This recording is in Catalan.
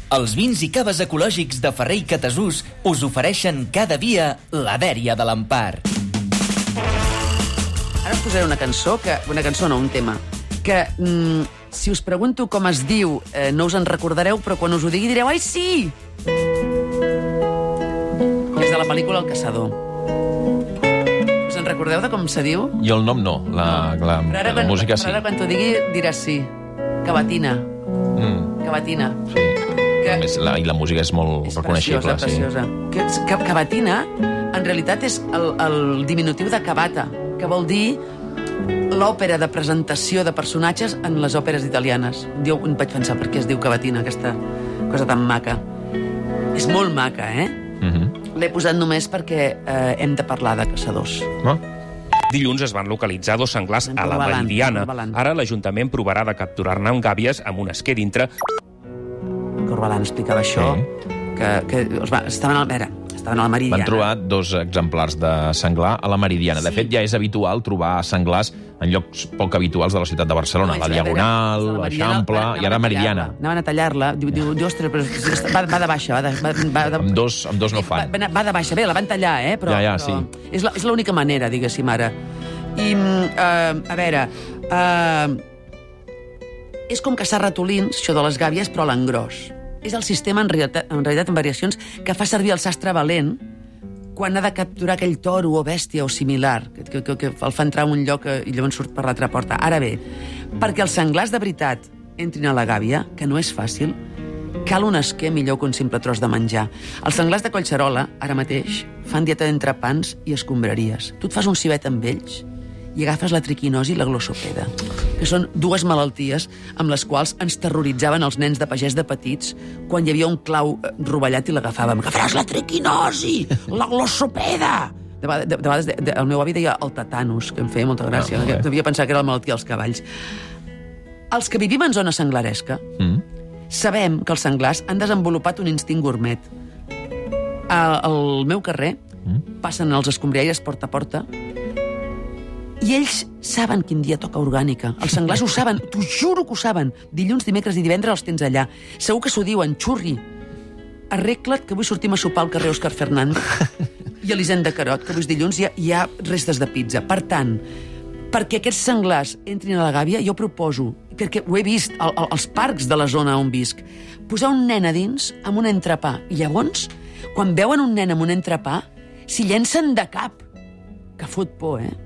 Els vins i caves ecològics de Ferrer i Catasús us ofereixen cada dia la dèria de l'Empar. Ara us posaré una cançó, un tema, que si us pregunto com es diu no us en recordareu, però quan us ho digui direu, ai, sí! És de la pel·lícula El Caçador. Us en recordeu de com se diu? Jo el nom no, la música sí. Però ara quan t'ho digui diràs sí. Cavatina. Cavatina. Sí. I la música és molt reconeixible. És preciosa. Cavatina, en realitat, és el diminutiu de cavata, que vol dir l'òpera de presentació de personatges en les òperes italianes. Vaig pensar per què es diu cavatina, aquesta cosa tan maca. És molt maca, eh? L'he posat només perquè hem de parlar de caçadors. Dilluns es van localitzar 2 senglars a la Meridiana. Ara l'Ajuntament provarà de capturar-ne amb gàbies amb un esquer dintre. Corbalan explicava això, que estaven a la Meridiana. Van trobar 2 exemplars de senglar a la Meridiana. De fet, ja és habitual trobar senglars en llocs poc habituals de la ciutat de Barcelona. La Diagonal, l'Eixample i ara Meridiana. Anaven a tallar-la. Diu, ostres, però va de baixa. Amb dos no fan. Va de baixa. Bé, la van tallar, però sí. És l'única manera, diguéssim, ara. I, a veure... És com caçar ratolins, això de les gàbies, però a l'engròs. És el sistema, en realitat, amb variacions, que fa servir el sastre valent quan ha de capturar aquell toro o bèstia o similar, que el fa entrar a un lloc i llavors surt per l'altra porta. Ara bé, perquè els senglars de veritat entrin a la gàbia, que no és fàcil, cal un esquer millor que un simple tros de menjar. Els senglars de Collserola, ara mateix, fan dieta d'entrepans i escombraries. Tu et fas un civet amb ells i agafes la triquinosi i la glossopeda, que són 2 malalties amb les quals ens terroritzaven els nens de pagès de petits quan hi havia un clau rovellat i l'agafàvem. Agafaràs la triquinosi, la glossopeda! De vegades el meu avi deia el tetanus, que em feia molta gràcia, que devia pensar que era la malaltia dels cavalls. Els que vivim en zona senglaresca sabem que els senglars han desenvolupat un instint gourmet. Al meu carrer passen els escombriaires porta a porta i ells saben quin dia toca orgànica. Els senglars ho saben, t'ho juro que ho saben. Dilluns, dimecres i divendres els tens allà. Segur que s'ho diuen, xurri. Arregla't, que avui sortim a sopar al carrer Òscar Fernández i a l'Hisenda Carot, que avui és dilluns, hi ha restes de pizza. Per tant, perquè aquests senglars entrin a la gàbia, jo proposo, perquè ho he vist als parcs de la zona on visc, posar un nen a dins amb un entrepà. I llavors, quan veuen un nen amb un entrepà, s'hi llencen de cap. Que fot por,